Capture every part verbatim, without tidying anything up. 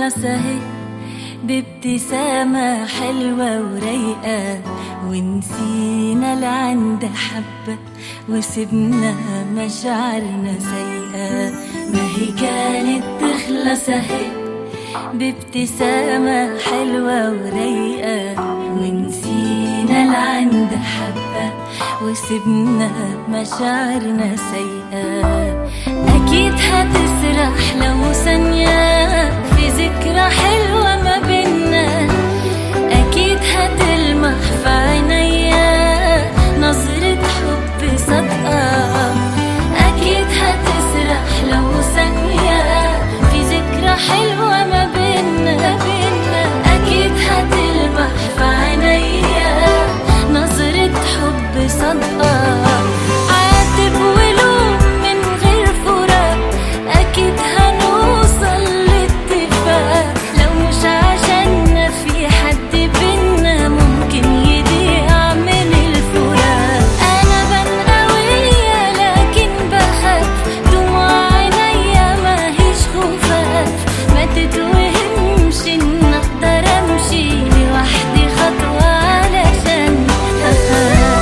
بتخلص اهي بابتسامة حلوة ورايقة، ونسينا العند حبة وسبنا مشاعرنا سيئة. ما هي كانت تخلص اهي بابتسامة حلوة ورايقة، ونسينا العند حبة وسبنا مشاعرنا سيئة. أكيد هتسرح لو ثانية في ذكرى حلوة ما بينا، أكيد هتلمح في عينيا نظرة حب صادقة. أكيد هتسرح لو ثانية في ذكرى حلوة ما بينا، أكيد هتلمح في عينيا نظرة حب صادقة. عاتب ولوم من غير فراق، أكيد هنوصل لاتفاق. لو مش عشاننا في حد بينا ممكن يضيع من الفراق. أنا بان قوية لكن بخاف، دموع عينيا ماهيش خفاف. ما تتوهمش إن أقدر أمشي لوحدي خطوة علشان أخاف.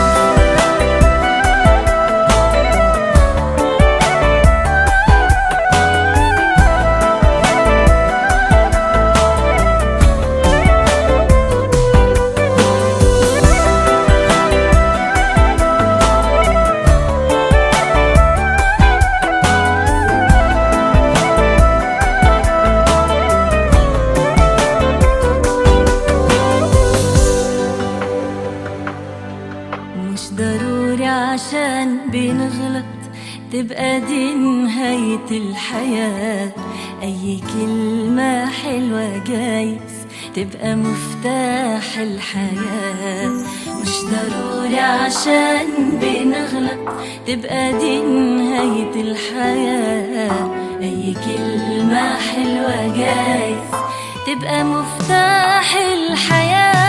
مش ضروري عشان بنغلط تبقى دي نهاية الحياة. أي كلمة حلوة جايز تبقى مفتاح الحياة. مش ضروري عشان بنغلط تبقى دي نهاية الحياة. أي كلمة حلوة جايز تبقى مفتاح الحياة.